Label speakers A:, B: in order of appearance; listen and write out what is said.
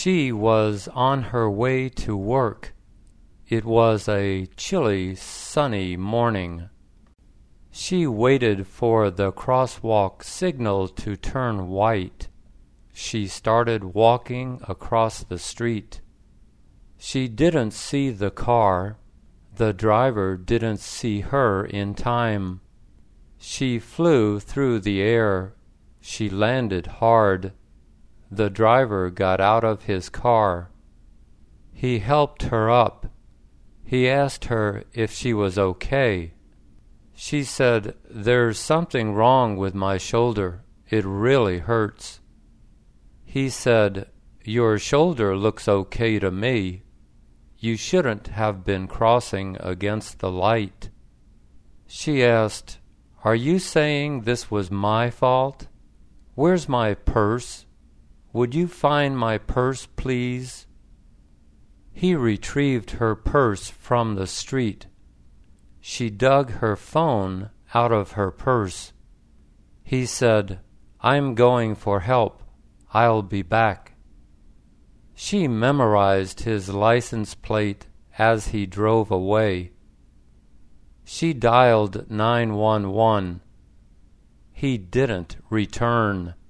A: She was on her way to work. It was a chilly, sunny morning. She waited for the crosswalk signal to turn white. She started walking across the street. She didn't see the car. The driver didn't see her in time. She flew through the air. She landed hard. The driver got out of his car. He helped her up. He asked her if she was okay. She said, "There's something wrong with my shoulder. It really hurts." He said, "Your shoulder looks okay to me. You shouldn't have been crossing against the light." She asked, "Are you saying this was my fault? Where's my purse? Would you find my purse, please?" He retrieved her purse from the street. She dug her phone out of her purse. He said, "I'm going for help. I'll be back." She memorized his license plate as he drove away. She dialed 911. He didn't return.